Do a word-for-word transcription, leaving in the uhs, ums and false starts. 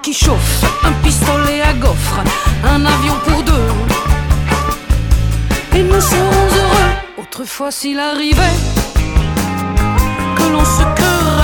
qui chauffe, un pistolet à gaufre, un avion pour deux. Et nous serons heureux. Autrefois s'il arrivait que l'on se querelle,